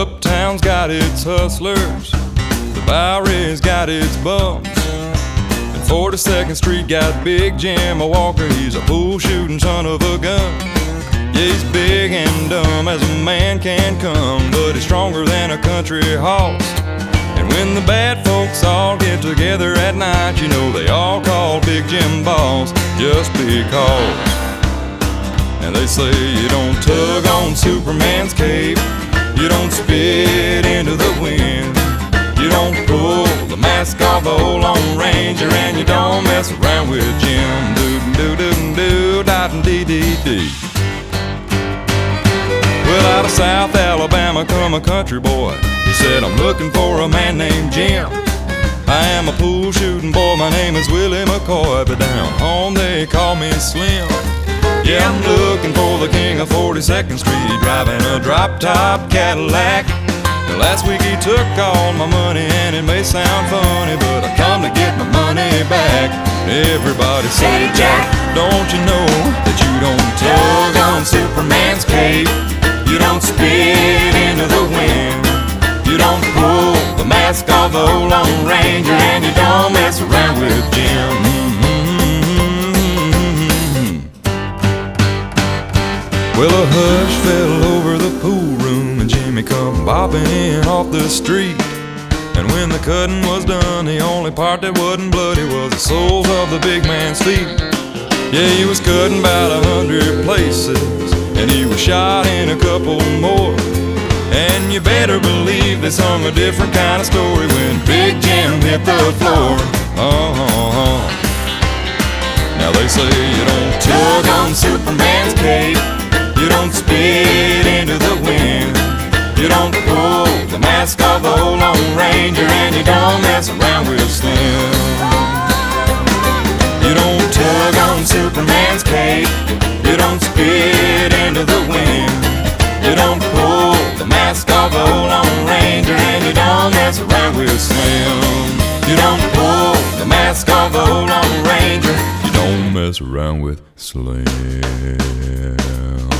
Uptown's got its hustlers, the Bowery's got its bums, and 42nd Street got Big Jim Walker. He's a pool shooting son of a gun. Yeah, he's big and dumb as a man can come, but he's stronger than a country horse. And when the bad folks all get together at night, you know they all call Big Jim boss just because. And they say you don't tug on Superman's cape, you don't spit into the wind, you don't pull the mask off the old Lone Ranger, and you don't mess around with Jim. Do-do-do-do-do-dot-dee-dee-dee. Well, out of South Alabama come a country boy. He said, I'm looking for a man named Jim. I am a pool shooting boy, my name is Willie McCoy, but down home they call me Slim. Yeah, I'm looking for the king of 42nd Street, driving a drop-top Cadillac. Now, last week he took all my money, and it may sound funny, but I come to get my money back. Everybody say, Jack, don't you know that you don't tug on Superman's cape? You don't spit into the wind, you don't pull the mask off the old Lone Ranger, and you don't mess around with Jim. Well, a hush fell over the pool room, and Jimmy come bopping in off the street. And when the cutting was done, the only part that wasn't bloody was the soles of the big man's feet. Yeah, he was cutting about 100 places, and he was shot in a couple more. And you better believe they sung a different kind of story when Big Jim hit the floor. Now they say you don't tug on Superman's cape, you don't spit into the wind, you don't pull the mask off the old Lone Ranger, and you don't mess around with Slim. You don't tug on Superman's cape, you don't spit into the wind, you don't pull the mask off the old Lone Ranger, and you don't mess around with Slim. You don't pull the mask off the old Lone Ranger, you don't mess around with Slim.